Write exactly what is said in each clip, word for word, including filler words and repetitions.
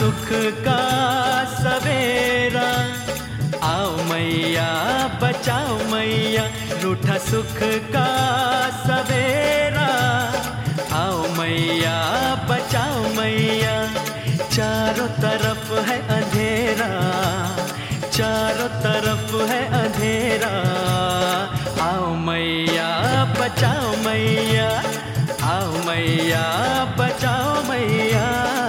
सुख का सवेरा, आओ मैया बचाओ मैया। रूठा सुख का सवेरा, आओ मैया बचाओ मैया। चारों तरफ है अंधेरा, चारों तरफ है अंधेरा, आओ मैया बचाओ मैया। आओ मैया बचाओ मैया।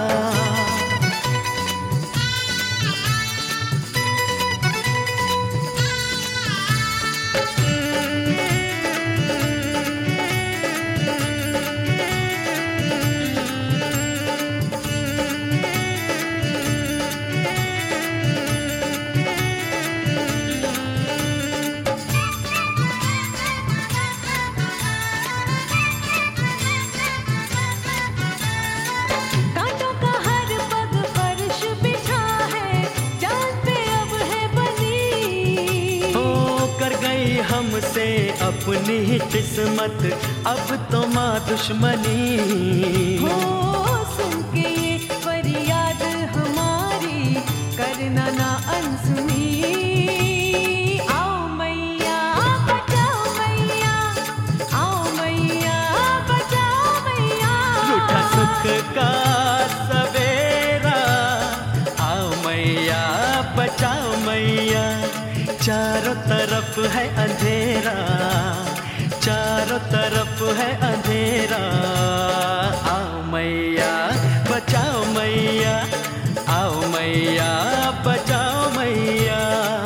हमसे अपनी ही किस्मत अब तो माँ दुश्मनी हो। सुन के ये फरियाद हमारी करना ना अनसुनी। आओ मैया बचाओ मैया, आओ मैया बचाओ मैया। रूठा सुख का सवेरा, आओ मैया बचाओ मैया। चारों तरफ है अंधेरा, चारों तरफ है अंधेरा, आओ मैया बचाओ मैया। आओ मैया बचाओ मैया।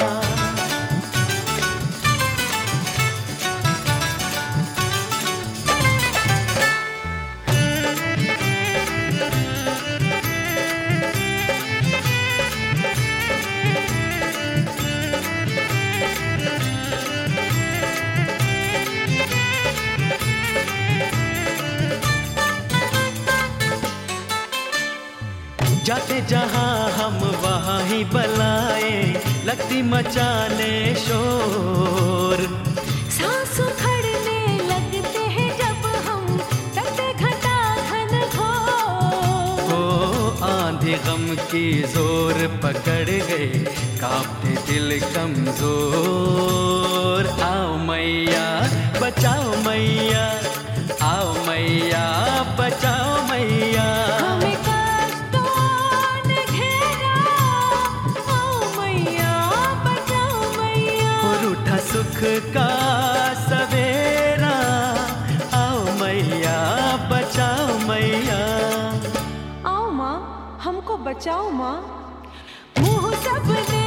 जाते जहाँ हम वहाँ ही बलाए, लगती मचाने शोर। सांस उखड़ने लगते हैं जब हम तटे घटा घन घोर। ओ आंधी गम की जोर पकड़ गए, कांपते दिल कमजोर। आओ मैया बचाओ मैया, आओ मैया बचाओ मैया। हमें कष्टों ने घेरा, आओ मैया बचाओ मैया। रूठा सुख का सवेरा, आओ मैया बचाओ मैया। आओ माँ हमको बचाओ माँ। मुँह सबने